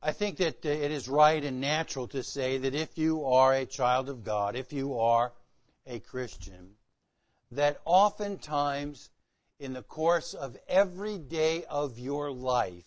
I think that it is right and natural to say that if you are a child of God, if you are a Christian, that oftentimes in the course of every day of your life,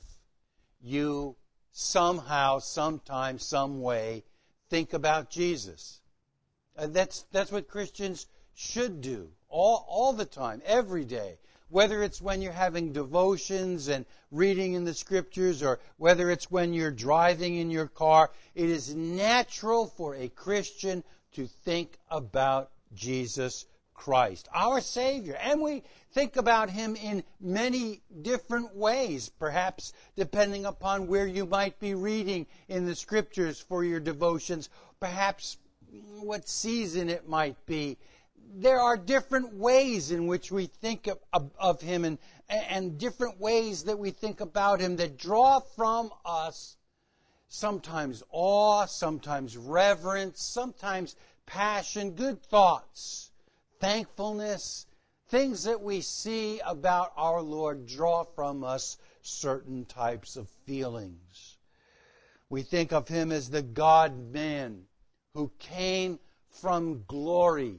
you somehow, sometime, some way, think about Jesus. That's what Christians should do all the time, every day. Whether it's when you're having devotions and reading in the Scriptures, or whether it's when you're driving in your car, it is natural for a Christian to think about Jesus Christ, our Savior. And we think about Him in many different ways, perhaps depending upon where you might be reading in the Scriptures for your devotions, perhaps what season it might be. There are different ways in which we think of Him, and different ways that we think about Him that draw from us sometimes awe, sometimes reverence, sometimes passion, good thoughts, thankfulness. Things that we see about our Lord draw from us certain types of feelings. We think of Him as the God-man who came from glory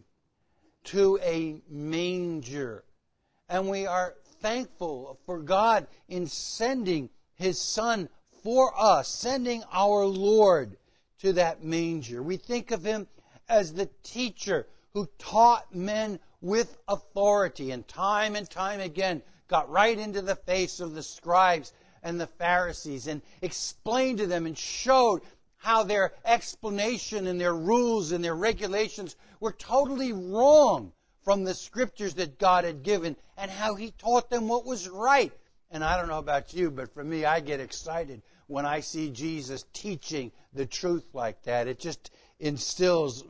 to a manger. And we are thankful for God in sending His Son for us, sending our Lord to that manger. We think of Him as the teacher who taught men with authority, and time again got right into the face of the scribes and the Pharisees and explained to them and showed how their explanation and their rules and their regulations were totally wrong from the Scriptures that God had given, and how He taught them what was right. And I don't know about you, but for me, I get excited when I see Jesus teaching the truth like that. It just instills,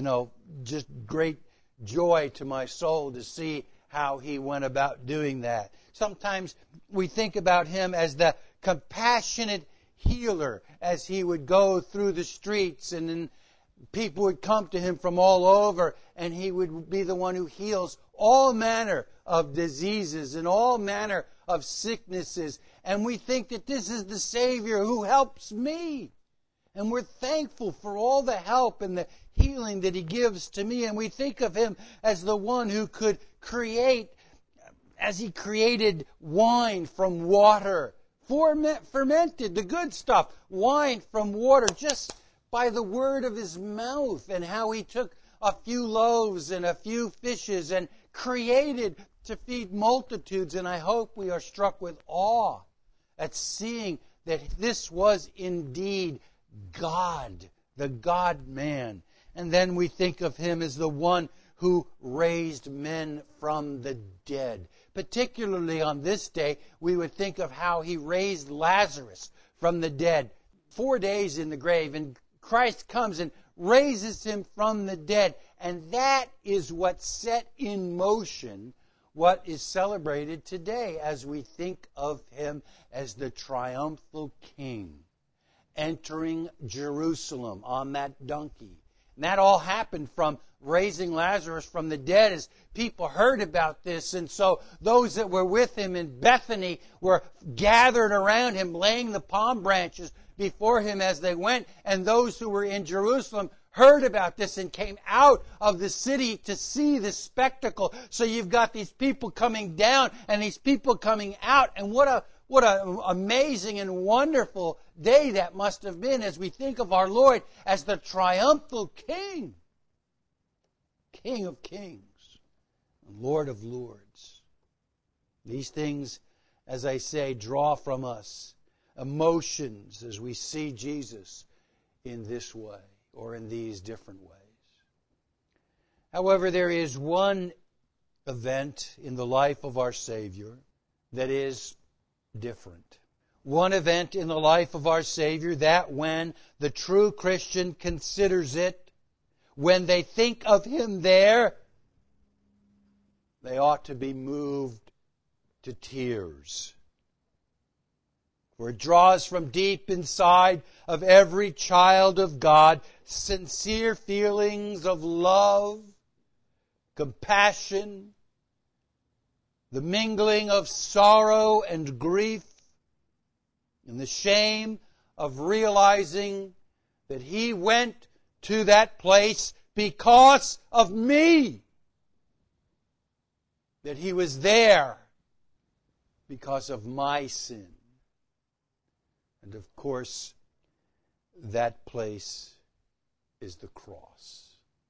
just great joy to my soul to see how He went about doing that. Sometimes we think about Him as the compassionate healer, as He would go through the streets, and then people would come to Him from all over, and He would be the one who heals all manner of diseases and all manner of sicknesses. And we think that this is the Savior who helps me. And we're thankful for all the help and the healing that He gives to me. And we think of Him as the one who could create, as He created wine from water, fermented, the good stuff, wine from water, just by the word of His mouth, and how He took a few loaves and a few fishes and created to feed multitudes. And I hope we are struck with awe at seeing that this was indeed God, the God-man. And then we think of Him as the one who raised men from the dead. Particularly on this day, we would think of how He raised Lazarus from the dead. 4 days in the grave, and Christ comes and raises him from the dead. And that is what set in motion what is celebrated today as we think of Him as the triumphal King entering Jerusalem on that donkey. And that all happened from raising Lazarus from the dead, as people heard about this. And so those that were with Him in Bethany were gathered around Him, laying the palm branches before Him as they went. And those who were in Jerusalem heard about this and came out of the city to see this spectacle. So you've got these people coming down and these people coming out. And what an amazing and wonderful day that must have been, as we think of our Lord as the triumphal King. King of kings, Lord of lords. These things, as I say, draw from us emotions as we see Jesus in this way or in these different ways. However, there is one event in the life of our Savior that is different. One event in the life of our Savior that when the true Christian considers it, when they think of Him there, they ought to be moved to tears. For it draws from deep inside of every child of God sincere feelings of love, compassion, the mingling of sorrow and grief, and the shame of realizing that He went to that place because of me. That He was there because of my sin. And of course, that place is the cross.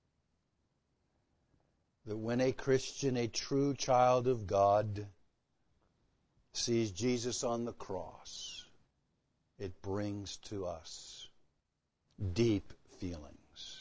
That when a Christian, a true child of God, sees Jesus on the cross, it brings to us deep feelings.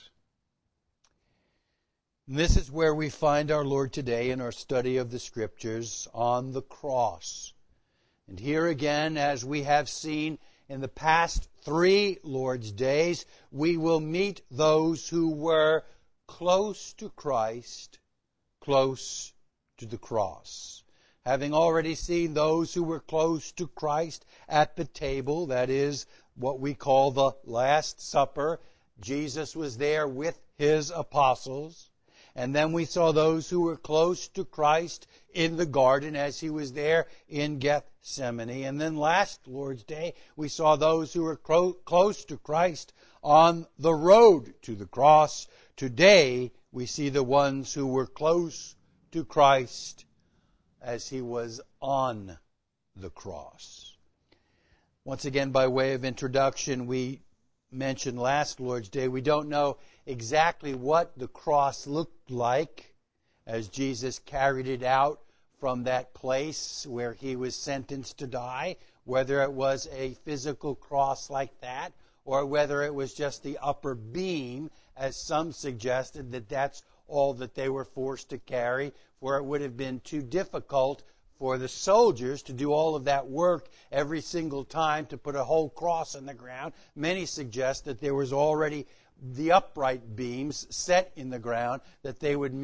And this is where we find our Lord today in our study of the Scriptures, on the cross. And here again, as we have seen in the past 3 Lord's Days, we will meet those who were close to Christ, close to the cross. Having already seen those who were close to Christ at the table, that is what we call the Last Supper, Jesus was there with His apostles. And then we saw those who were close to Christ in the garden as He was there in Gethsemane. And then last Lord's Day, we saw those who were close to Christ on the road to the cross. Today, we see the ones who were close to Christ as He was on the cross. Once again, by way of introduction, we mentioned last Lord's Day, we don't know exactly what the cross looked like as Jesus carried it out from that place where He was sentenced to die, whether it was a physical cross like that, or whether it was just the upper beam, as some suggested that that's all that they were forced to carry, for it would have been too difficult for the soldiers to do all of that work every single time to put a whole cross in the ground. Many suggest that there was already the upright beams set in the ground, that they would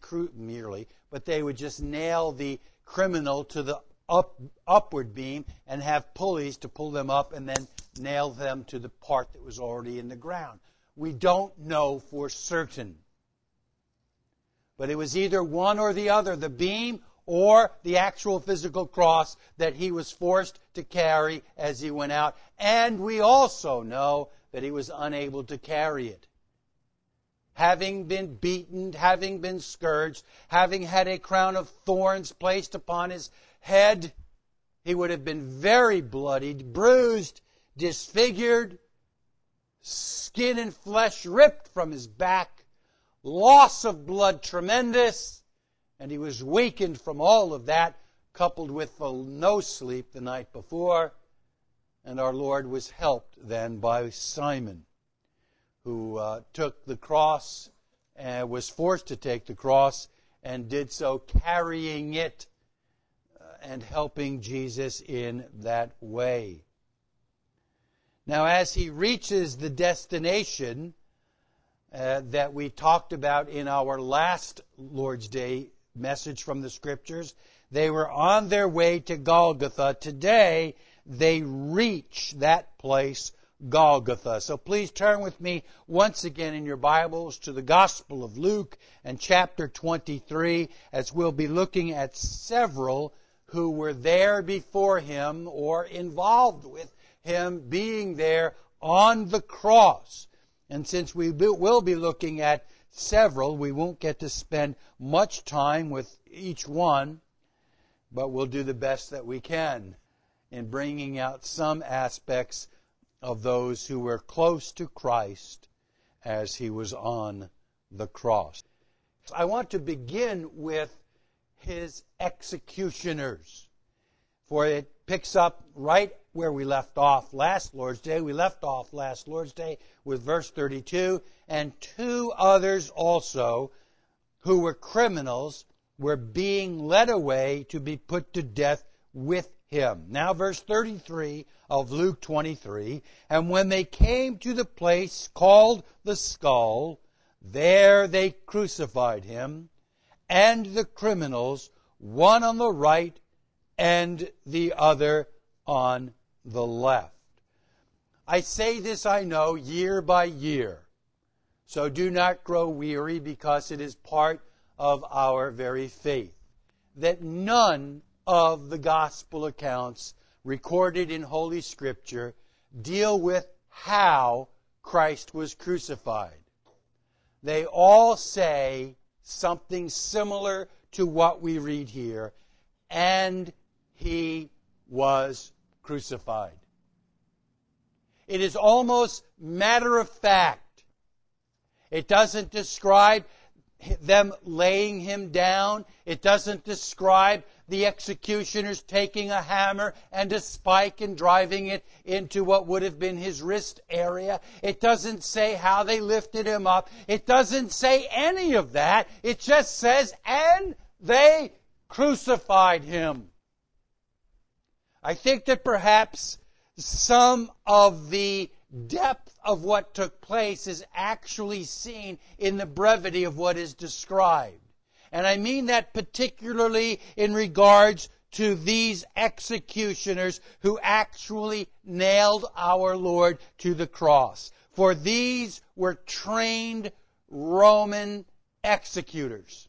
but they would just nail the criminal to the upward beam and have pulleys to pull them up and then nail them to the part that was already in the ground. We don't know for certain. But it was either one or the other, the beam or the actual physical cross that He was forced to carry as He went out. And we also know that He was unable to carry it. Having been beaten, having been scourged, having had a crown of thorns placed upon His head, He would have been very bloodied, bruised, disfigured, skin and flesh ripped from His back, loss of blood tremendous, and He was weakened from all of that, coupled with no sleep the night before. And our Lord was helped then by Simon, who took the cross and was forced to take the cross and did so carrying it and helping Jesus in that way. Now, as He reaches the destination that we talked about in our last Lord's Day message from the Scriptures, they were on their way to Golgotha. Today, they reach that place, Golgotha. So please turn with me once again in your Bibles to the Gospel of Luke and chapter 23, as we'll be looking at several who were there before Him or involved with Him being there on the cross. And since we will be looking at several, we won't get to spend much time with each one, but we'll do the best that we can in bringing out some aspects of those who were close to Christ as He was on the cross. I want to begin with His executioners, for it picks up right where we left off last Lord's Day. We left off last Lord's Day with verse 32, and 2 others also who were criminals were being led away to be put to death with Him. Now verse 33 of Luke 23, and when they came to the place called the Skull, there they crucified Him and the criminals, one on the right and the other on the left. I say this, I know, year by year. So do not grow weary, because it is part of our very faith, that none of the gospel accounts recorded in Holy Scripture deal with how Christ was crucified. They all say something similar to what we read here, and he was crucified. It is almost matter of fact. It doesn't describe them laying him down. It doesn't describe the executioners taking a hammer and a spike and driving it into what would have been his wrist area. It doesn't say how they lifted him up. It doesn't say any of that. It just says, and they crucified him. I think that perhaps some of the depth of what took place is actually seen in the brevity of what is described. And I mean that particularly in regards to these executioners who actually nailed our Lord to the cross. For these were trained Roman executors.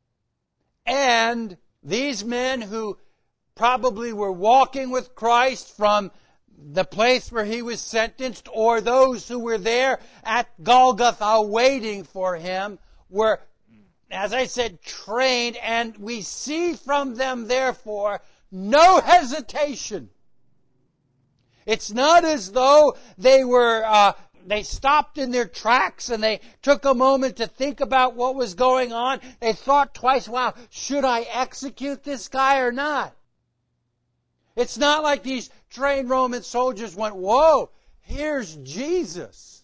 And these men who probably were walking with Christ from the place where he was sentenced, or those who were there at Golgotha waiting for him, were, as I said, trained, and we see from them, therefore, no hesitation. It's not as though they stopped in their tracks and they took a moment to think about what was going on. They thought twice, wow, should I execute this guy or not? It's not like these trained Roman soldiers went, whoa, here's Jesus.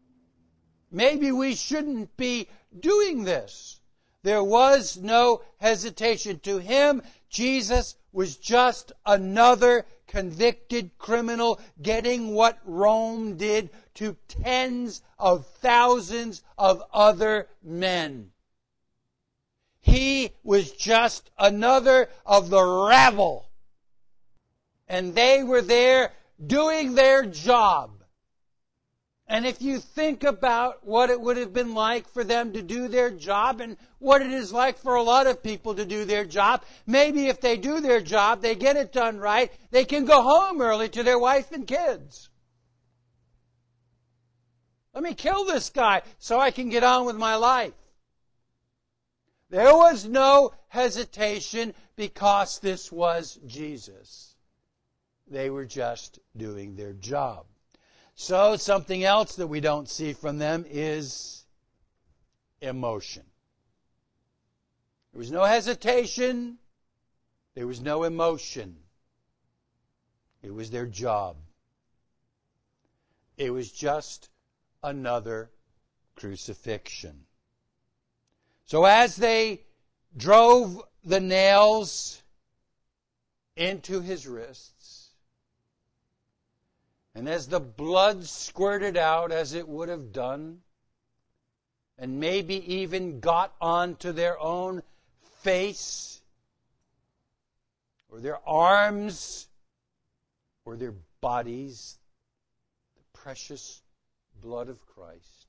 Maybe we shouldn't be doing this. There was no hesitation. To him, Jesus was just another convicted criminal getting what Rome did to tens of thousands of other men. He was just another of the rabble. And they were there doing their job. And if you think about what it would have been like for them to do their job and what it is like for a lot of people to do their job, maybe if they do their job, they get it done right, they can go home early to their wife and kids. Let me kill this guy so I can get on with my life. There was no hesitation because this was Jesus. They were just doing their job. So something else that we don't see from them is emotion. There was no hesitation. There was no emotion. It was their job. It was just another crucifixion. So as they drove the nails into his wrists, and as the blood squirted out as it would have done, and maybe even got onto their own face, or their arms, or their bodies, the precious blood of Christ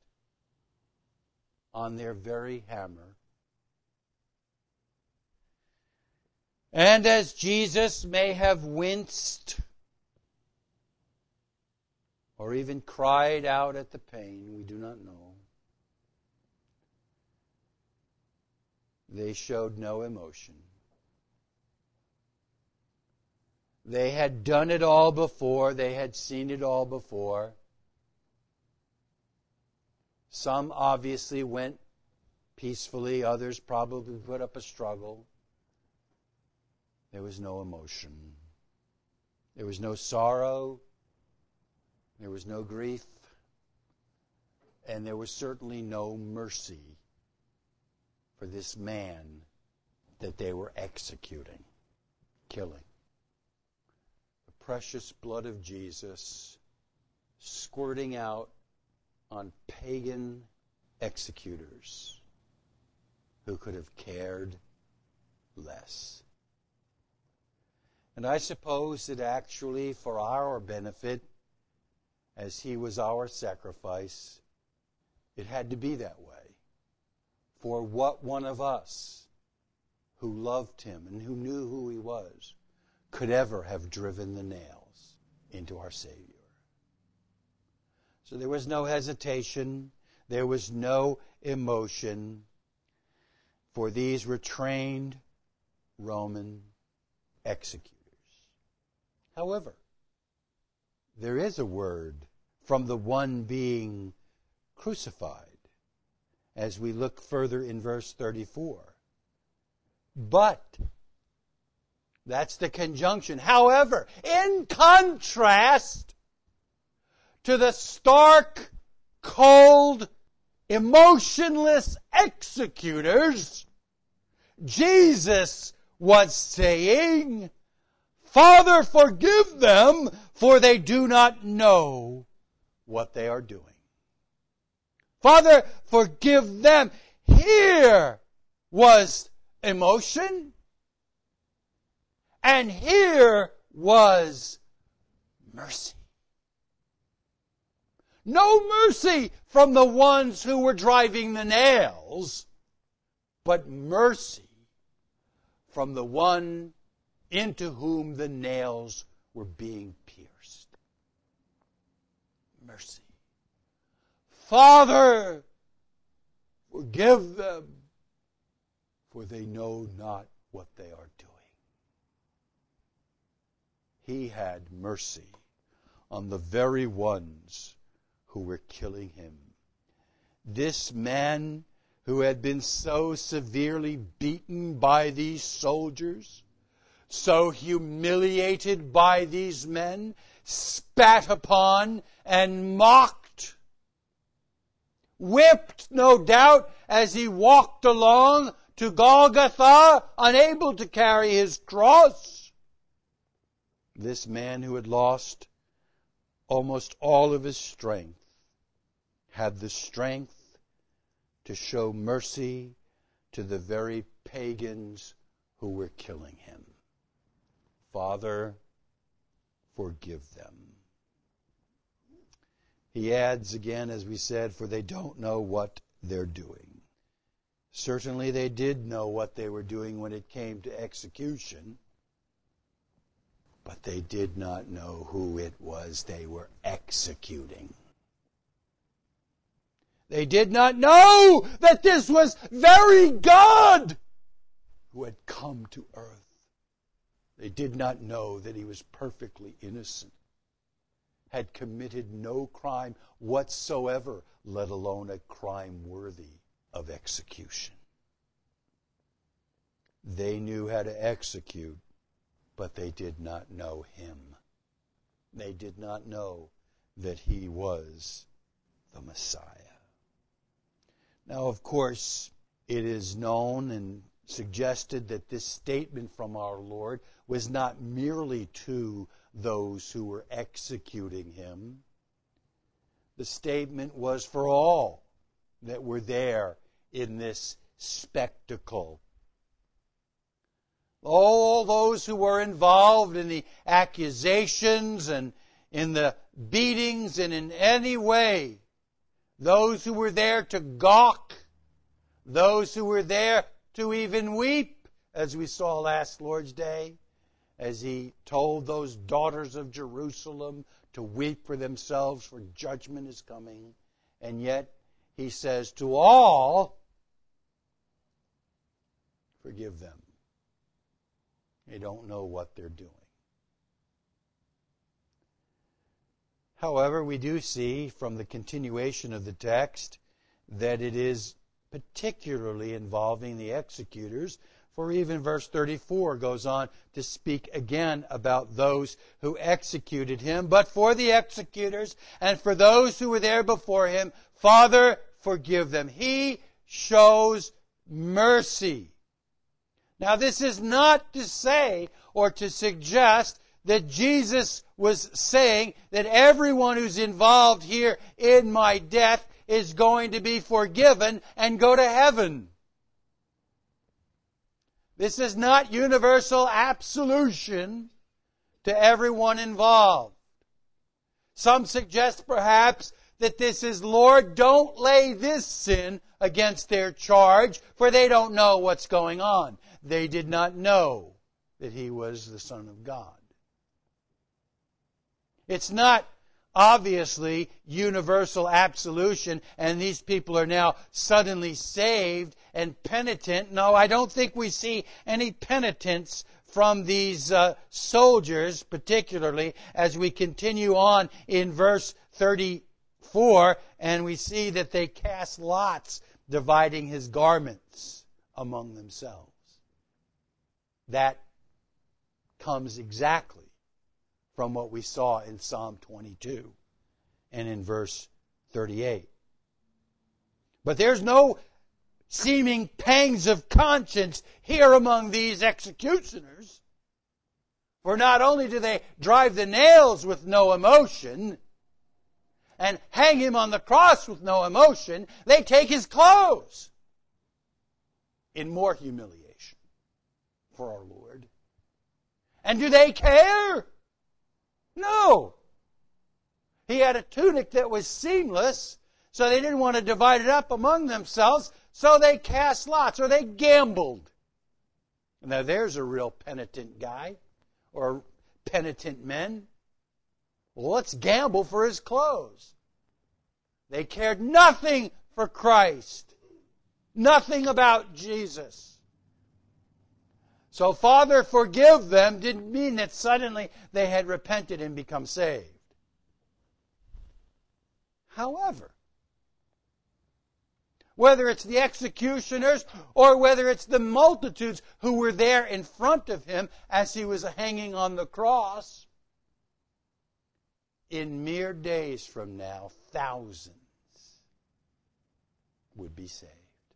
on their very hammer. And as Jesus may have winced or even cried out at the pain, we do not know, they showed no emotion. They had done it all before. They had seen it all before. Some obviously went peacefully. Others probably put up a struggle. There was no emotion. There was no sorrow. There was no grief. And there was certainly no mercy for this man that they were executing, killing. The precious blood of Jesus squirting out on pagan executors who could have cared less. And I suppose that actually for our benefit, as he was our sacrifice, it had to be that way. For what one of us who loved him and who knew who he was could ever have driven the nails into our Savior? So there was no hesitation. There was no emotion. For these were trained Roman executors. However, there is a word from the one being crucified as we look further in verse 34. But, that's the conjunction. However, in contrast to the stark, cold, emotionless executors, Jesus was saying, Father, forgive them, for they do not know what they are doing. Father, forgive them. Here was emotion, and here was mercy. No mercy from the ones who were driving the nails, but mercy from the one into whom the nails were being pierced. Mercy. Father, forgive them, for they know not what they are doing. He had mercy on the very ones who were killing him. This man who had been so severely beaten by these soldiers, so humiliated by these men, spat upon and mocked, whipped, no doubt, as he walked along to Golgotha, unable to carry his cross. This man who had lost almost all of his strength had the strength to show mercy to the very pagans who were killing him. Father, forgive them. He adds again, as we said, for they don't know what they're doing. Certainly they did know what they were doing when it came to execution, but they did not know who it was they were executing. They did not know that this was very God who had come to earth. They did not know that he was perfectly innocent, had committed no crime whatsoever, let alone a crime worthy of execution. They knew how to execute, but they did not know him. They did not know that he was the Messiah. Now, of course, it is known and suggested that this statement from our Lord was not merely to those who were executing him. The statement was for all that were there in this spectacle. All those who were involved in the accusations and in the beatings and in any way, those who were there to gawk, those who were there to even weep, as we saw last Lord's Day, as he told those daughters of Jerusalem to weep for themselves, for judgment is coming. And yet, he says to all, forgive them. They don't know what they're doing. However, we do see from the continuation of the text that it is particularly involving the executors, for even verse 34 goes on to speak again about those who executed him. But for the executors and for those who were there before him, Father, forgive them. He shows mercy. Now, this is not to say or to suggest that Jesus was saying that everyone who's involved here in my death is going to be forgiven and go to heaven. This is not universal absolution to everyone involved. Some suggest perhaps that this is, Lord, don't lay this sin against their charge, for they don't know what's going on. They did not know that he was the Son of God. It's not, obviously universal absolution, and these people are now suddenly saved and penitent. No, I don't think we see any penitence from these soldiers, particularly as we continue on in verse 34, and we see that they cast lots, dividing his garments among themselves. That comes exactly from what we saw in Psalm 22 and in verse 38. But there's no seeming pangs of conscience here among these executioners. For not only do they drive the nails with no emotion and hang him on the cross with no emotion, they take his clothes in more humiliation for our Lord. And do they care? No. He had a tunic that was seamless, so they didn't want to divide it up among themselves, so they cast lots, or they gambled. Now there's a real penitent guy, or penitent men. Well, let's gamble for his clothes. They cared nothing for Christ. Nothing about Jesus. So, Father, forgive them didn't mean that suddenly they had repented and become saved. However, whether it's the executioners or whether it's the multitudes who were there in front of him as he was hanging on the cross, in mere days from now, thousands would be saved.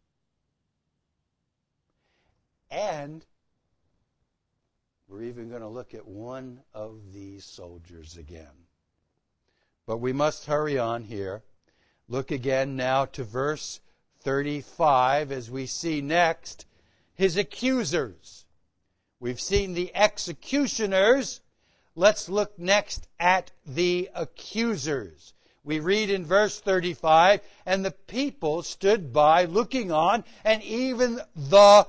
And we're even going to look at one of these soldiers again. But we must hurry on here. Look again now to verse 35 as we see next his accusers. We've seen the executioners. Let's look next at the accusers. We read in verse 35, and the people stood by looking on, and even the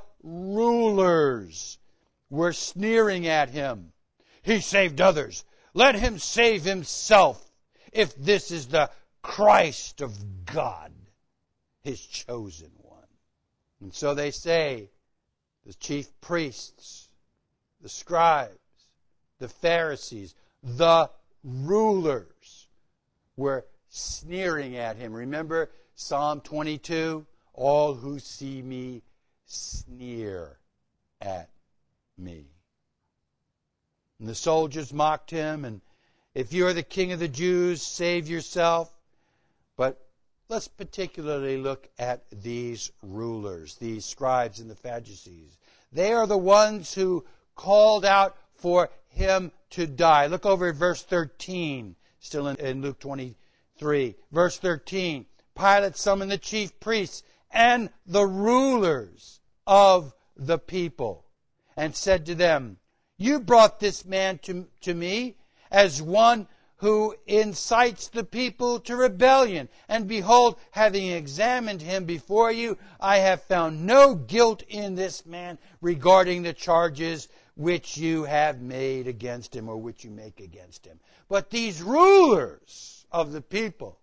rulers were sneering at him. He saved others. Let him save himself, if this is the Christ of God, his chosen one. And so they say, the chief priests, the scribes, the Pharisees, the rulers were sneering at him. Remember Psalm 22? All who see me sneer at me. And the soldiers mocked him, and if you are the king of the Jews, save yourself. But let's particularly look at these rulers, these scribes and the Pharisees. They are the ones who called out for him to die. Look over at verse 13, still in Luke 23. Verse 13, Pilate summoned the chief priests and the rulers of the people and said to them, you brought this man to me as one who incites the people to rebellion. And behold, having examined him before you, I have found no guilt in this man regarding the charges which you have made against him, or which you make against him. But these rulers of the people,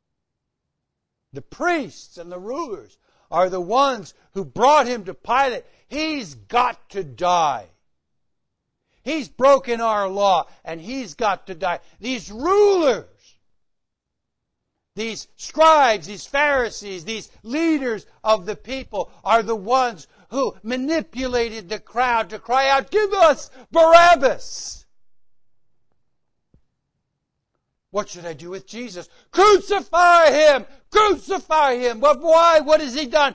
the priests and the rulers, are the ones who brought him to Pilate. He's got to die. He's broken our law, and he's got to die. These rulers, these scribes, these Pharisees, these leaders of the people are the ones who manipulated the crowd to cry out, give us Barabbas. What should I do with Jesus? Crucify him! Crucify him! But why? What has he done?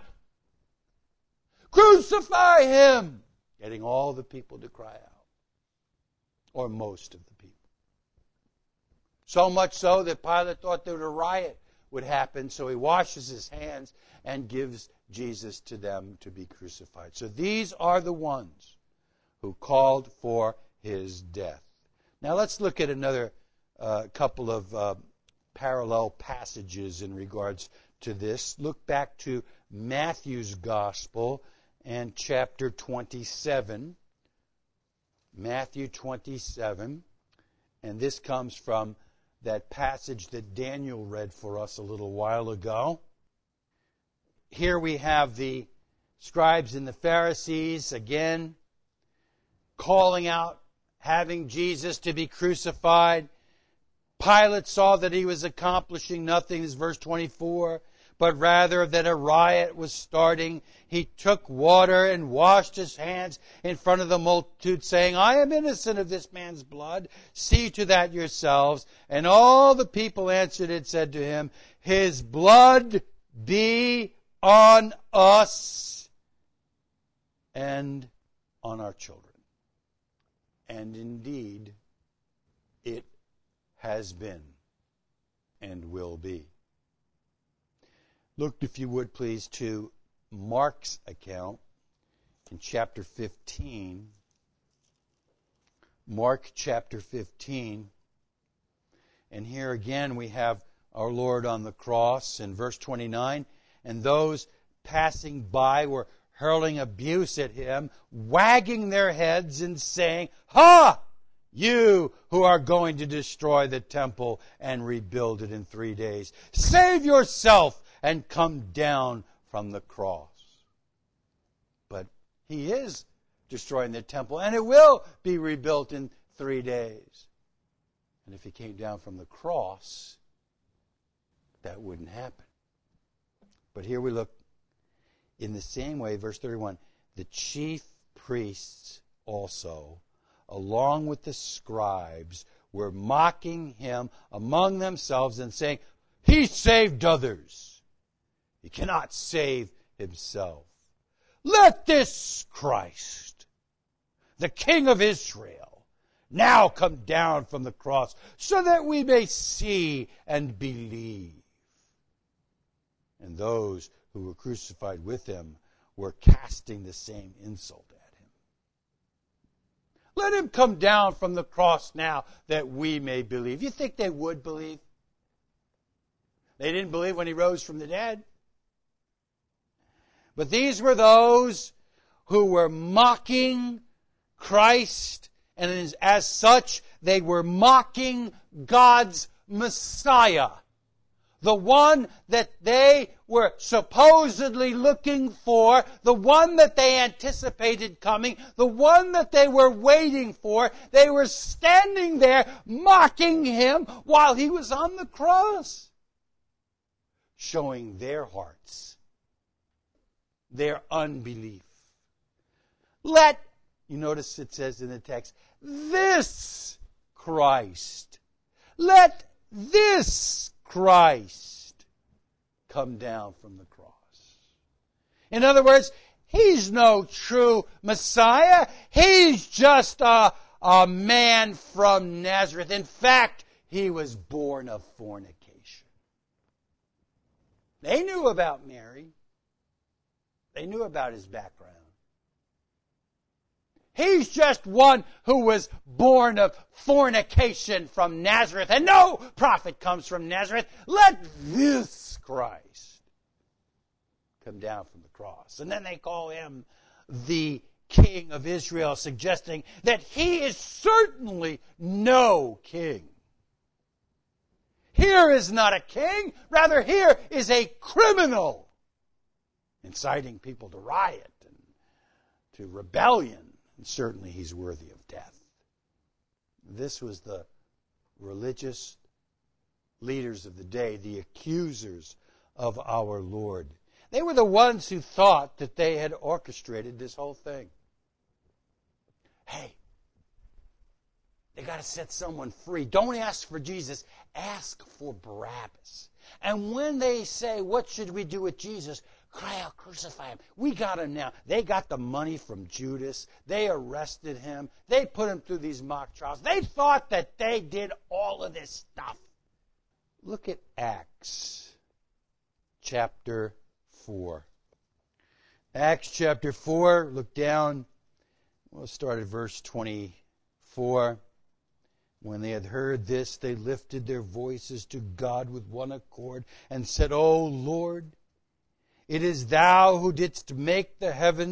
Crucify him! Getting all the people to cry out. Or most of the people. So much so that Pilate thought that a riot would happen, so he washes his hands and gives Jesus to them to be crucified. So these are the ones who called for his death. Now let's look at another couple of parallel passages in regards to this. Look back to Matthew's Gospel and chapter 27. Matthew 27, and this comes from that passage that Daniel read for us a little while ago. Here we have the scribes and the Pharisees again calling out, having Jesus to be crucified. Pilate saw that he was accomplishing nothing, is verse 24, but rather that a riot was starting. He took water and washed his hands in front of the multitude, saying, I am innocent of this man's blood. See to that yourselves. And all the people answered and said to him, His blood be on us and on our children. And indeed, it has been and will be. Look, if you would please, to Mark's account in chapter 15. Mark chapter 15. And here again we have our Lord on the cross in verse 29. And those passing by were hurling abuse at him, wagging their heads and saying, Ha! You who are going to destroy the temple and rebuild it in 3 days. Save yourself and come down from the cross. But he is destroying the temple, and it will be rebuilt in 3 days. And if he came down from the cross, that wouldn't happen. But here we look in the same way, verse 31, the chief priests also, along with the scribes, were mocking him among themselves and saying, He saved others. He cannot save himself. Let this Christ, the King of Israel, now come down from the cross so that we may see and believe. And those who were crucified with him were casting the same insult at him. Let him come down from the cross now that we may believe. You think they would believe? They didn't believe when he rose from the dead. But these were those who were mocking Christ, and as such, they were mocking God's Messiah. The one that they were supposedly looking for, the one that they anticipated coming, the one that they were waiting for. They were standing there mocking him while he was on the cross, showing their hearts, their unbelief. You notice it says in the text, this Christ. Let this Christ come down from the cross. In other words, he's no true Messiah. He's just a man from Nazareth. In fact, he was born of fornication. They knew about Mary. They knew about his background. He's just one who was born of fornication from Nazareth, and no prophet comes from Nazareth. Let this Christ come down from the cross. And then they call him the King of Israel, suggesting that he is certainly no king. Here is not a king, rather here is a criminal, inciting people to riot and to rebellion. And certainly he's worthy of death. This was the religious leaders of the day, the accusers of our Lord. They were the ones who thought that they had orchestrated this whole thing. Hey, they got to set someone free. Don't ask for Jesus. Ask for Barabbas. And when they say, what should we do with Jesus? Cry out, crucify him. We got him now. They got the money from Judas. They arrested him. They put him through these mock trials. They thought that they did all of this stuff. Look at Acts chapter 4. Acts chapter 4, look down. We'll start at verse 24. When they had heard this, they lifted their voices to God with one accord and said, O Lord, it is thou who didst make the heaven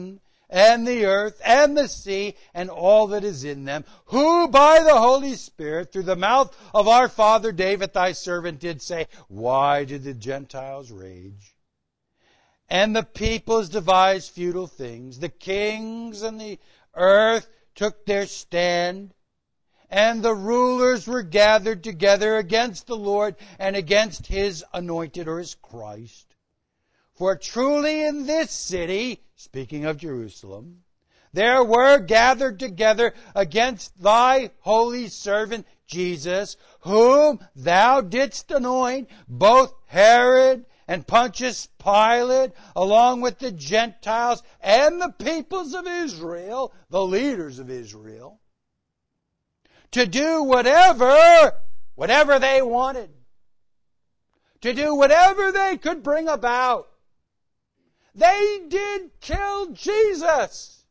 and the earth and the sea and all that is in them, who by the Holy Spirit through the mouth of our father David thy servant did say, why did the Gentiles rage? And the peoples devise futile things. The kings and the earth took their stand, and the rulers were gathered together against the Lord and against his anointed, or his Christ. For truly in this city, speaking of Jerusalem, there were gathered together against thy holy servant Jesus, whom thou didst anoint, both Herod and Pontius Pilate, along with the Gentiles and the peoples of Israel, the leaders of Israel, to do whatever they wanted, to do whatever they could bring about. They did kill Jesus.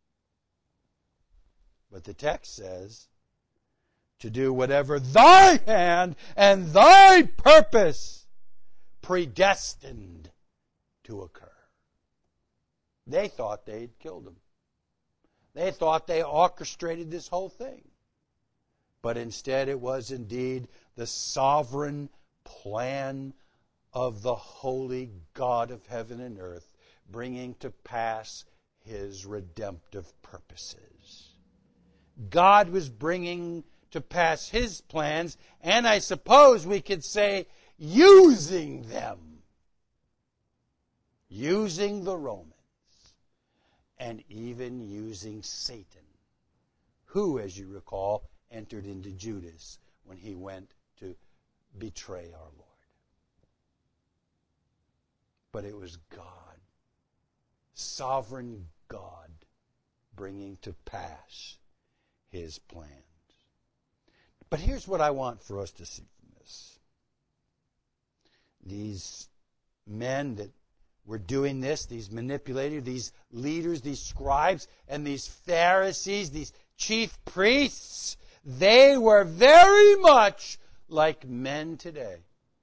But the text says, to do whatever thy hand and thy purpose predestined to occur. They thought they'd killed him. They thought they orchestrated this whole thing. But instead it was indeed the sovereign plan of the holy God of heaven and earth, bringing to pass his redemptive purposes. God was bringing to pass his plans, and I suppose we could say using them. Using the Romans, and even using Satan, who, as you recall, entered into Judas when he went to betray our Lord. But it was God, sovereign God, bringing to pass his plans. But here's what I want for us to see from this. These men that were doing this, these manipulators, these leaders, these scribes, and these Pharisees, these chief priests, they were very much like men today.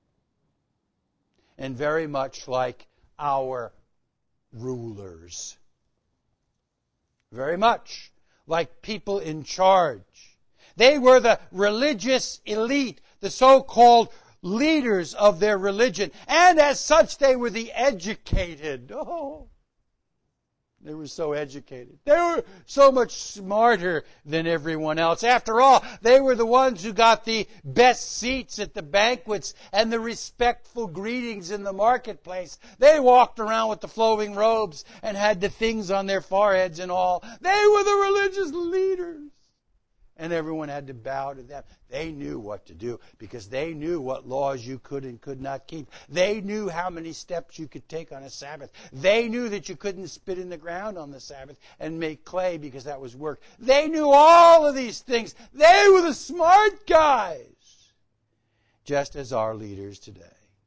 And very much like our rulers. Very much like people in charge. They were the religious elite, the so-called leaders of their religion. And as such, they were the educated. Oh, they were so educated. They were so much smarter than everyone else. After all, they were the ones who got the best seats at the banquets and the respectful greetings in the marketplace. They walked around with the flowing robes and had the things on their foreheads and all. They were the religious leaders. And everyone had to bow to them. They knew what to do because they knew what laws you could and could not keep. They knew how many steps you could take on a Sabbath. They knew that you couldn't spit in the ground on the Sabbath and make clay because that was work. They knew all of these things. They were the smart guys. Just as our leaders today,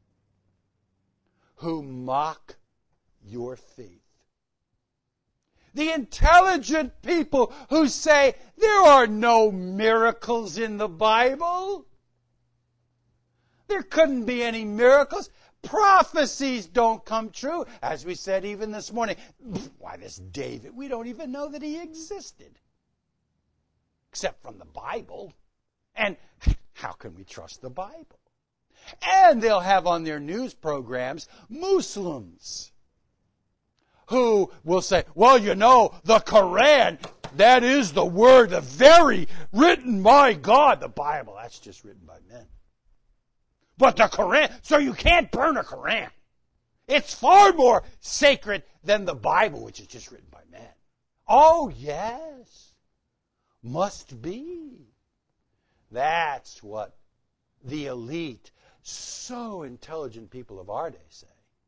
who mock your faith. The intelligent people who say, there are no miracles in the Bible. There couldn't be any miracles. Prophecies don't come true. As we said even this morning, why this David, we don't even know that he existed. Except from the Bible. And how can we trust the Bible? And they'll have on their news programs Muslims who will say, well, you know, the Quran, that is the word, the very written by God. The Bible, that's just written by men. But the Quran, so you can't burn a Quran. It's far more sacred than the Bible, which is just written by men. Oh, yes. Must be. That's what the elite, so intelligent people of our day say.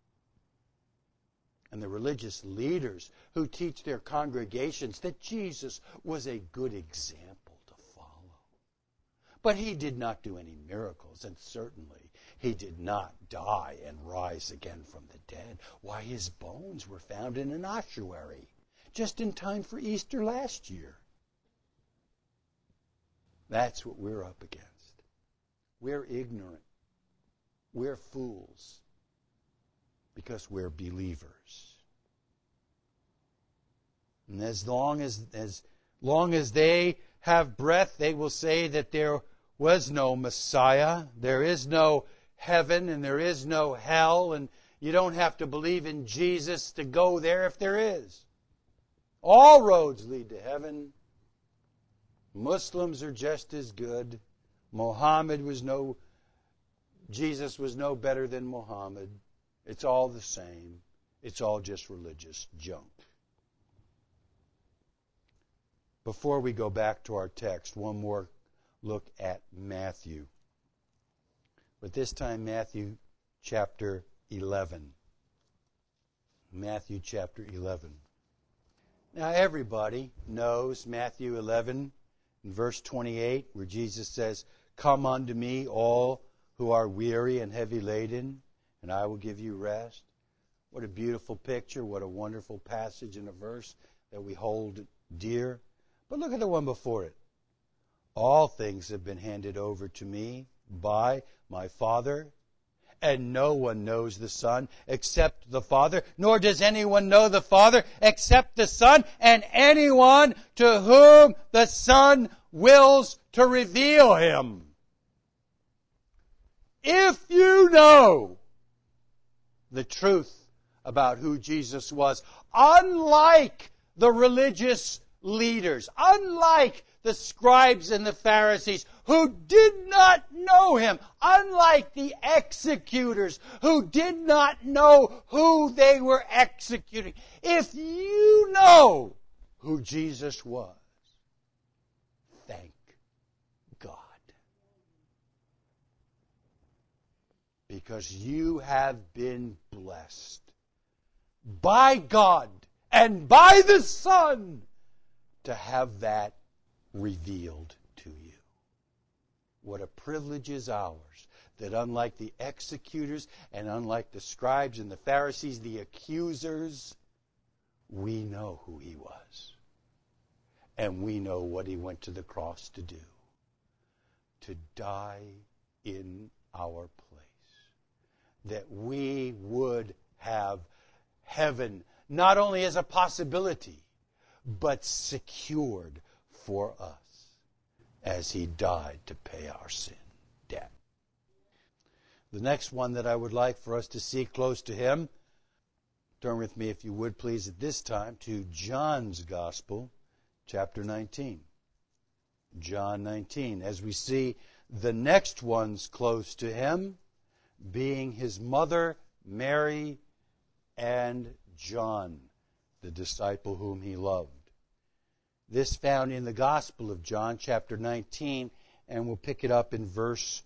And the religious leaders who teach their congregations that Jesus was a good example to follow. But he did not do any miracles, and certainly he did not die and rise again from the dead. Why, his bones were found in an ossuary just in time for Easter last year. That's what we're up against. We're ignorant. We're fools. Because we're believers. And as long as they have breath, they will say that there was no Messiah, there is no heaven, and there is no hell, and you don't have to believe in Jesus to go there if there is. All roads lead to heaven. Muslims are just as good. Jesus was no better than Muhammad. It's all the same. It's all just religious junk. Before we go back to our text, one more look at Matthew. But this time Matthew chapter 11. Matthew chapter 11. Now everybody knows Matthew 11 in verse 28 where Jesus says, "Come unto me all who are weary and heavy laden, and I will give you rest." What a beautiful picture, what a wonderful passage in a verse that we hold dear. But look at the one before it. "All things have been handed over to me by my Father, and no one knows the Son except the Father, nor does anyone know the Father except the Son, and anyone to whom the Son wills to reveal him." If you know the truth about who Jesus was, unlike the religious leaders, unlike the scribes and the Pharisees who did not know him, unlike the executors who did not know who they were executing, if you know who Jesus was, thank God. Because you have been blessed by God and by the Son to have that revealed to you. What a privilege is ours, that unlike the executors and unlike the scribes and the Pharisees, the accusers, we know who he was. And we know what he went to the cross to do. To die in our place. That we would have heaven not only as a possibility, but secured for us as he died to pay our sin debt. The next one that I would like for us to see close to him, turn with me if you would please at this time to John's Gospel, chapter 19. John 19, as we see the next ones close to him being his mother Mary and John, the disciple whom he loved. This found in the Gospel of John, chapter 19, and we'll pick it up in verse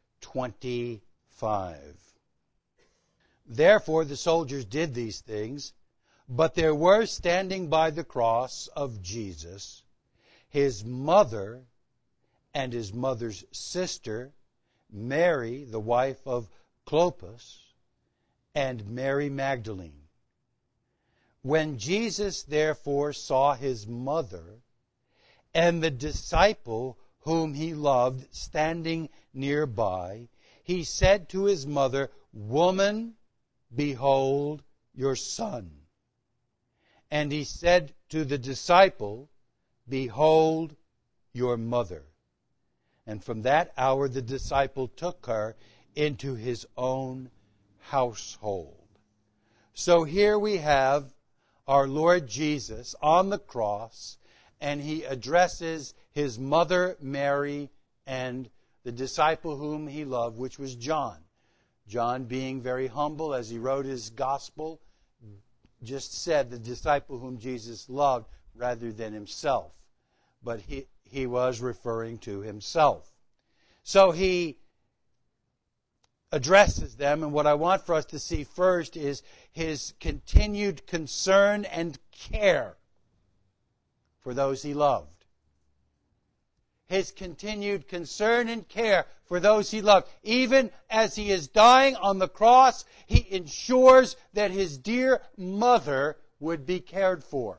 25. Therefore the soldiers did these things, but there were standing by the cross of Jesus his mother and his mother's sister, Mary, the wife of Clopas, and Mary Magdalene. When Jesus therefore saw his mother and the disciple whom he loved standing nearby, he said to his mother, "Woman, behold your son." And he said to the disciple, "Behold your mother." And from that hour the disciple took her into his own household. So here we have our Lord Jesus on the cross, and he addresses his mother Mary and the disciple whom he loved, which was John. John, being very humble as he wrote his gospel, just said the disciple whom Jesus loved rather than himself. But he was referring to himself. So he addresses them, and what I want for us to see first is his continued concern and care for those he loved. His continued concern and care for those he loved. Even as he is dying on the cross, he ensures that his dear mother would be cared for.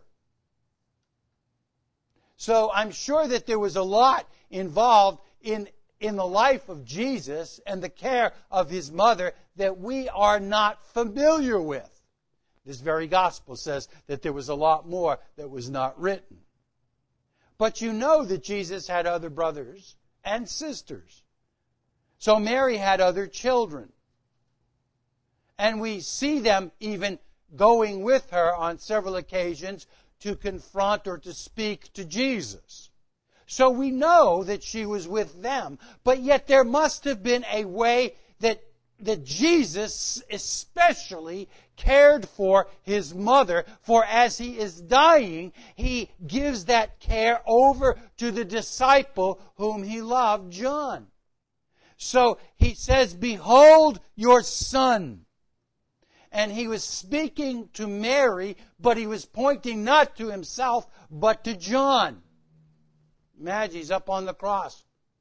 So I'm sure that there was a lot involved in the life of Jesus and the care of his mother that we are not familiar with. This very gospel says that there was a lot more that was not written. But you know that Jesus had other brothers and sisters. So Mary had other children. And we see them even going with her on several occasions to confront or to speak to Jesus. So we know that she was with them. But yet there must have been a way that Jesus especially cared for his mother, for as he is dying, he gives that care over to the disciple whom he loved, John. So he says, "Behold your son." And he was speaking to Mary, but he was pointing not to himself, but to John. Imagine, he's up on the cross.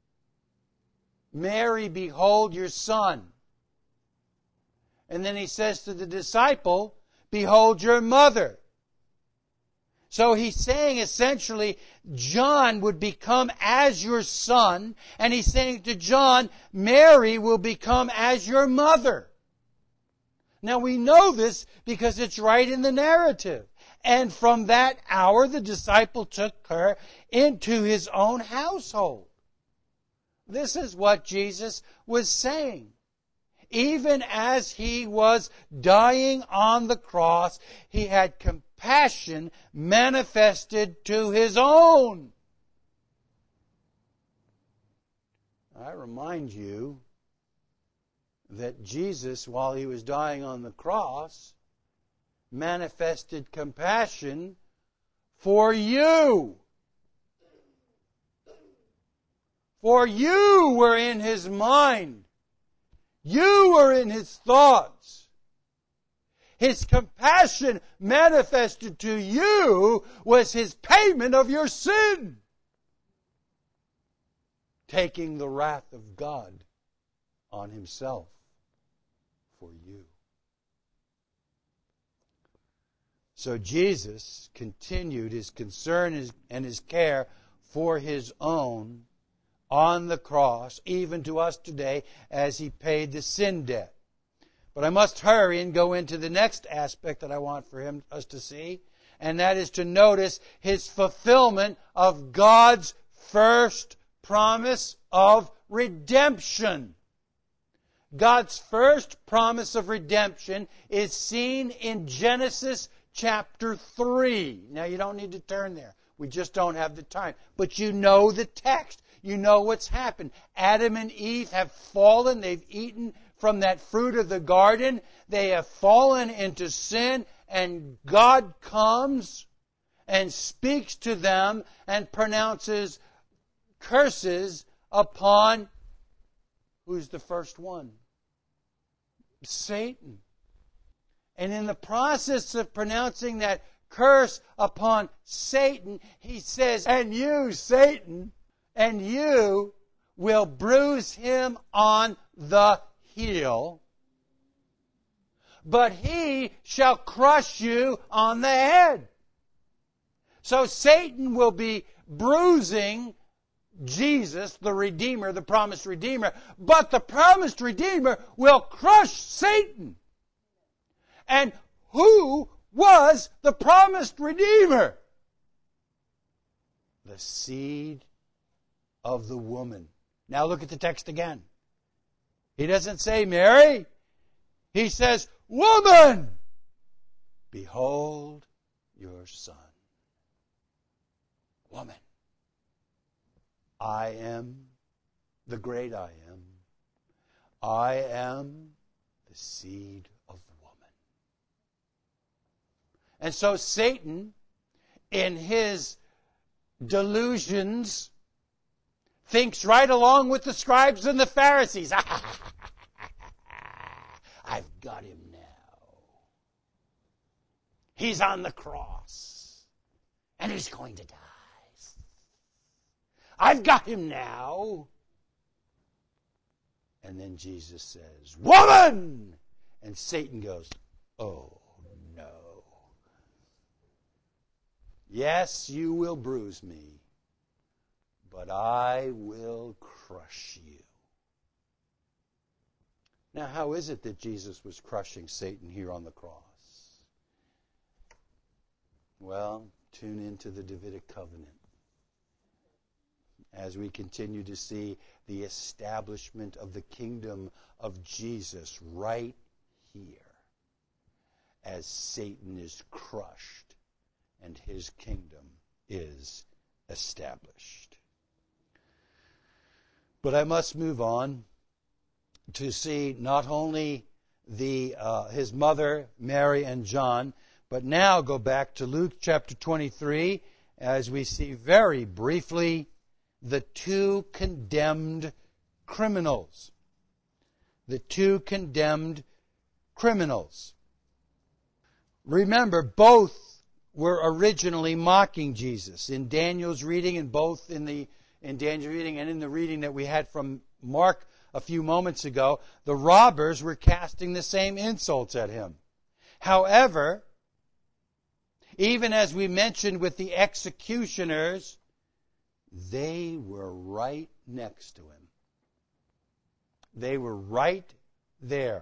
"Mary, behold your son." And then he says to the disciple, "Behold your mother." So he's saying essentially, John would become as your son, and he's saying to John, Mary will become as your mother. Now we know this because it's right in the narrative. And from that hour, the disciple took her into his own household. This is what Jesus was saying. Even as he was dying on the cross, he had compassion manifested to his own. I remind you that Jesus, while he was dying on the cross, manifested compassion for you. For you were in his mind. You were in his thoughts. His compassion manifested to you was his payment of your sin, taking the wrath of God on himself for you. So Jesus continued his concern and his care for his own on the cross, even to us today, as he paid the sin debt. But I must hurry and go into the next aspect that I want for us to see, and that is to notice his fulfillment of God's first promise of redemption. God's first promise of redemption is seen in Genesis chapter 3. Now, you don't need to turn there. We just don't have the time. But you know the text. You know what's happened. Adam and Eve have fallen. They've eaten from that fruit of the garden. They have fallen into sin, and God comes and speaks to them and pronounces curses upon, who's the first one? Satan. And in the process of pronouncing that curse upon Satan, he says, "And you, Satan, and you will bruise him on the heel, but he shall crush you on the head." So Satan will be bruising Jesus, the Redeemer, the promised Redeemer, but the promised Redeemer will crush Satan. And who was the promised Redeemer? The seed of the woman. Now look at the text again. He doesn't say Mary. He says, "Woman, behold your son." Woman. I am the great I am. I am the seed of the woman. And so Satan, in his delusions, thinks right along with the scribes and the Pharisees. I've got him now. He's on the cross, and he's going to die. I've got him now. And then Jesus says, "Woman!" And Satan goes, "Oh, no. Yes, you will bruise me, but I will crush you." Now, how is it that Jesus was crushing Satan here on the cross? Well, tune into the Davidic covenant as we continue to see the establishment of the kingdom of Jesus right here, as Satan is crushed and his kingdom is established. But I must move on to see not only his mother, Mary and John, but now go back to Luke chapter 23 as we see very briefly the two condemned criminals. The two condemned criminals. Remember, both were originally mocking Jesus. In Daniel's reading, and both in Daniel's reading and in the reading that we had from Mark a few moments ago, the robbers were casting the same insults at him. However, even as we mentioned with the executioners, they were right next to him. They were right there.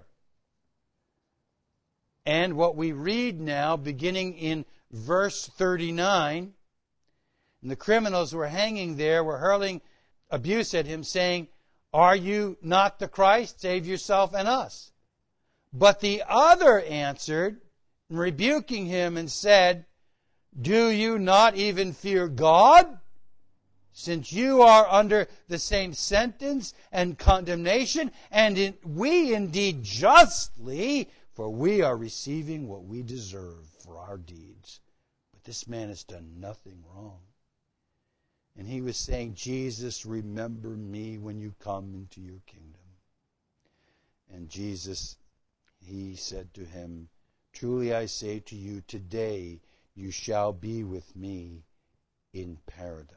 And what we read now, beginning in verse 39, and the criminals who were hanging there were hurling abuse at him, saying, "Are you not the Christ? Save yourself and us." But the other answered, rebuking him, and said, "Do you not even fear God, since you are under the same sentence and condemnation, and we indeed justly, for we are receiving what we deserve for our deeds. But this man has done nothing wrong." And he was saying, "Jesus, remember me when you come into your kingdom." And Jesus, he said to him, "Truly I say to you, today you shall be with me in paradise."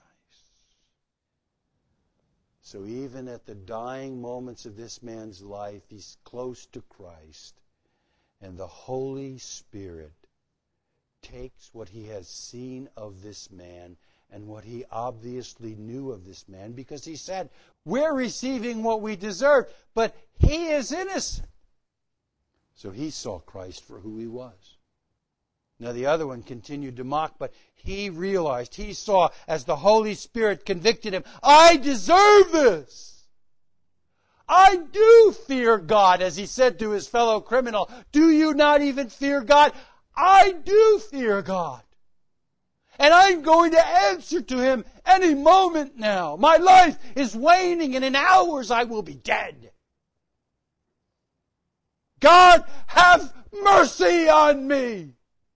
So even at the dying moments of this man's life, he's close to Christ. And the Holy Spirit takes what he has seen of this man and what he obviously knew of this man, because he said, "We're receiving what we deserve, but he is innocent." So he saw Christ for who he was. Now the other one continued to mock, but he realized, he saw as the Holy Spirit convicted him, "I deserve this. I do fear God," as he said to his fellow criminal. "Do you not even fear God? I do fear God. And I'm going to answer to him any moment now. My life is waning, and in hours I will be dead. God, have mercy on me."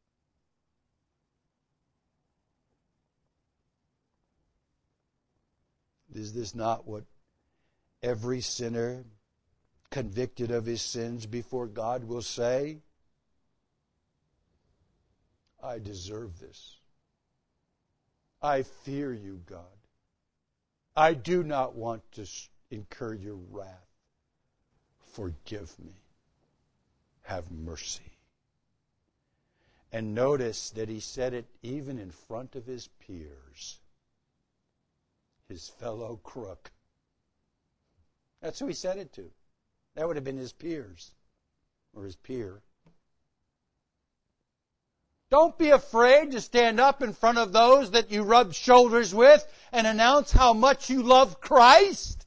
Is this not what every sinner convicted of his sins before God will say? I deserve this. I fear you, God. I do not want to incur your wrath. Forgive me. Have mercy. And notice that he said it even in front of his peers. His fellow crook. That's who he said it to. That would have been his peers, or his peer. Don't be afraid to stand up in front of those that you rub shoulders with and announce how much you love Christ.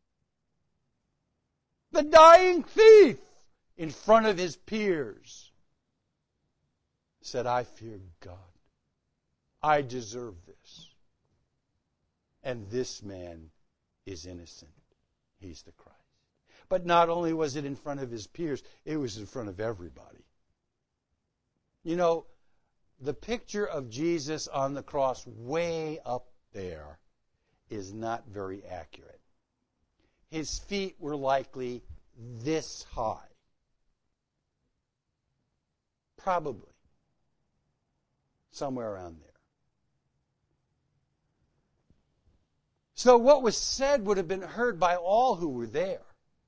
The dying thief in front of his peers said, "I fear God. I deserve this. And this man is innocent. He's the Christ." But not only was it in front of his peers, it was in front of everybody. You know, the picture of Jesus on the cross way up there is not very accurate. His feet were likely this high. Probably. Somewhere around there. So what was said would have been heard by all who were there.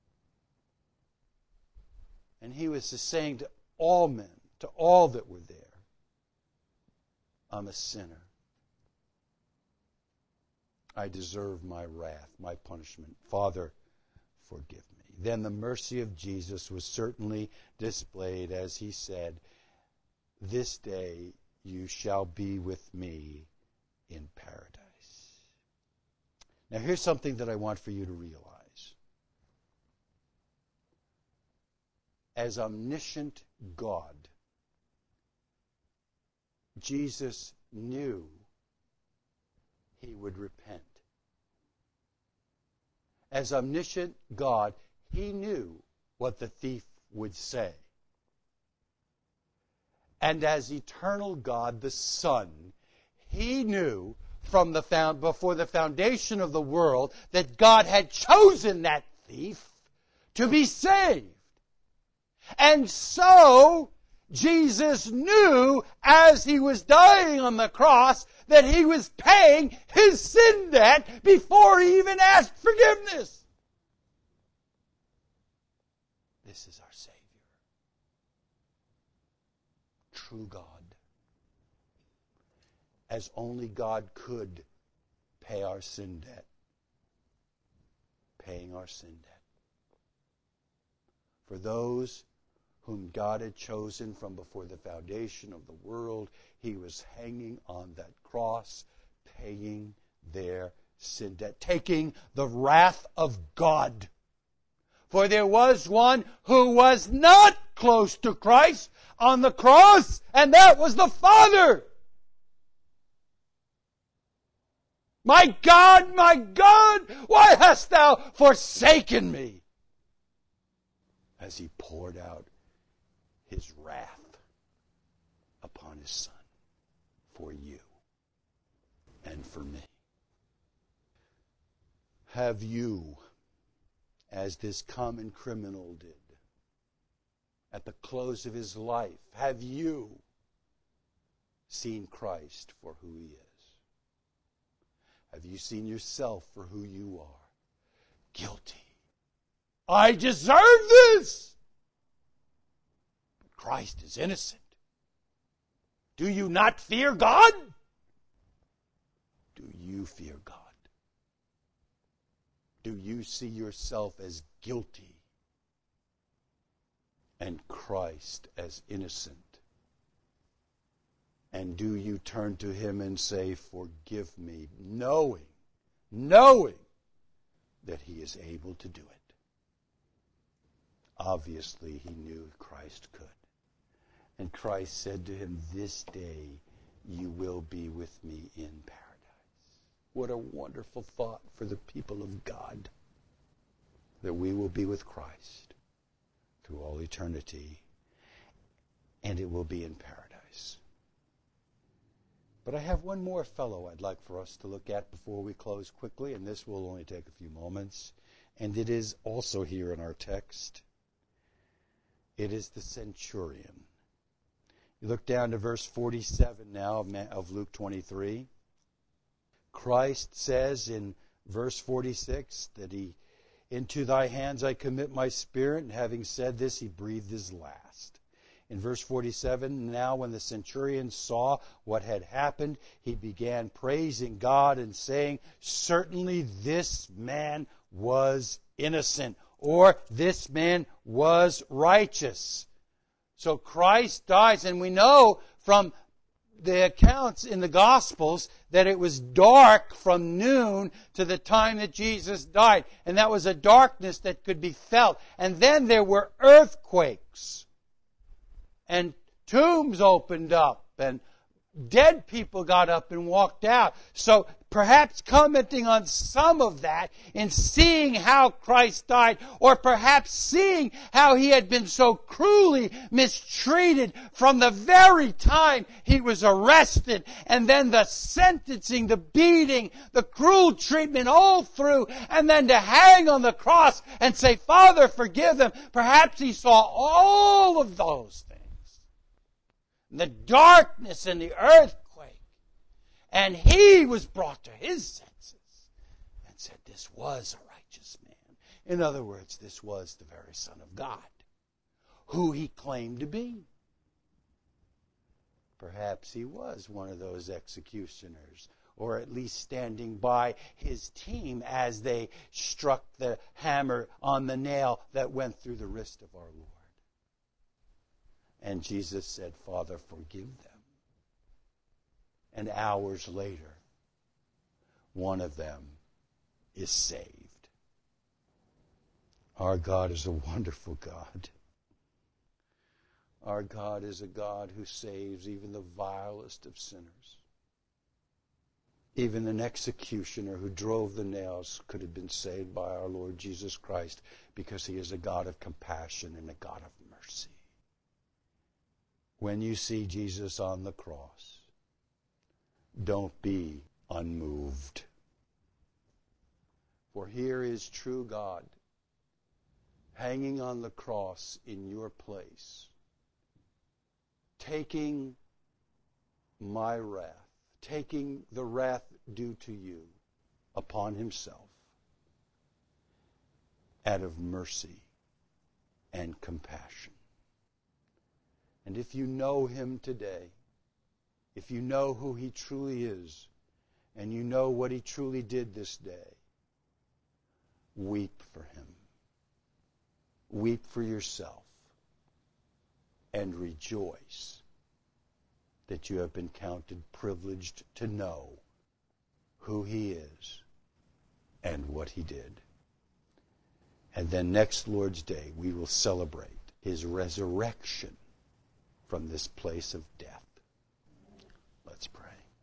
And he was just saying to all men, to all that were there, I'm a sinner. I deserve my wrath, my punishment. Father, forgive me. Then the mercy of Jesus was certainly displayed as he said, "This day you shall be with me in paradise. Now here's something that I want for you to realize. As omniscient God, Jesus knew he would repent. As omniscient God, he knew what the thief would say. And as eternal God, the Son, he knew from before the foundation of the world that God had chosen that thief to be saved. And so, Jesus knew as he was dying on the cross that he was paying his sin debt before he even asked forgiveness. This is our Savior. True God. As only God could pay our sin debt. Paying our sin debt. For those whom God had chosen from before the foundation of the world, he was hanging on that cross, paying their sin debt, taking the wrath of God. For there was one who was not close to Christ on the cross, and that was the Father. My God, why hast thou forsaken me? As he poured out his wrath upon his Son for you and for me. Have you, as this common criminal did, at the close of his life, have you seen Christ for who he is? Have you seen yourself for who you are? Guilty. I deserve this! But Christ is innocent. Do you not fear God? Do you fear God? Do you see yourself as guilty and Christ as innocent? And do you turn to him and say, forgive me, knowing that he is able to do it? Obviously, he knew Christ could. And Christ said to him, this day you will be with me in paradise. What a wonderful thought for the people of God, that we will be with Christ through all eternity, and it will be in paradise. But I have one more fellow I'd like for us to look at before we close quickly, and this will only take a few moments, and it is also here in our text. It is the centurion. You look down to verse 47 now of Luke 23. Christ says in verse 46 that into thy hands I commit my spirit, and having said this, he breathed his last. In verse 47, now when the centurion saw what had happened, he began praising God and saying, certainly this man was innocent, or this man was righteous. So Christ dies, and we know from the accounts in the Gospels that it was dark from noon to the time that Jesus died. And that was a darkness that could be felt. And then there were earthquakes. And tombs opened up. And dead people got up and walked out. So perhaps commenting on some of that in seeing how Christ died, or perhaps seeing how he had been so cruelly mistreated from the very time he was arrested, and then the sentencing, the beating, the cruel treatment all through, and then to hang on the cross and say, Father, forgive them. Perhaps he saw all of those things. The darkness and the earthquake. And he was brought to his senses and said, this was a righteous man. In other words, this was the very Son of God, who he claimed to be. Perhaps he was one of those executioners, or at least standing by his team as they struck the hammer on the nail that went through the wrist of our Lord. And Jesus said, Father, forgive them, and hours later, one of them is saved. Our God is a wonderful God. Our God is a God who saves even the vilest of sinners. Even an executioner who drove the nails could have been saved by our Lord Jesus Christ, because he is a God of compassion and a God of mercy. When you see Jesus on the cross, don't be unmoved. For here is true God hanging on the cross in your place, taking my wrath, taking the wrath due to you upon himself out of mercy and compassion. And if you know him today, if you know who he truly is, and you know what he truly did this day, weep for him. Weep for yourself. And rejoice that you have been counted privileged to know who he is and what he did. And then next Lord's Day, we will celebrate his resurrection from this place of death.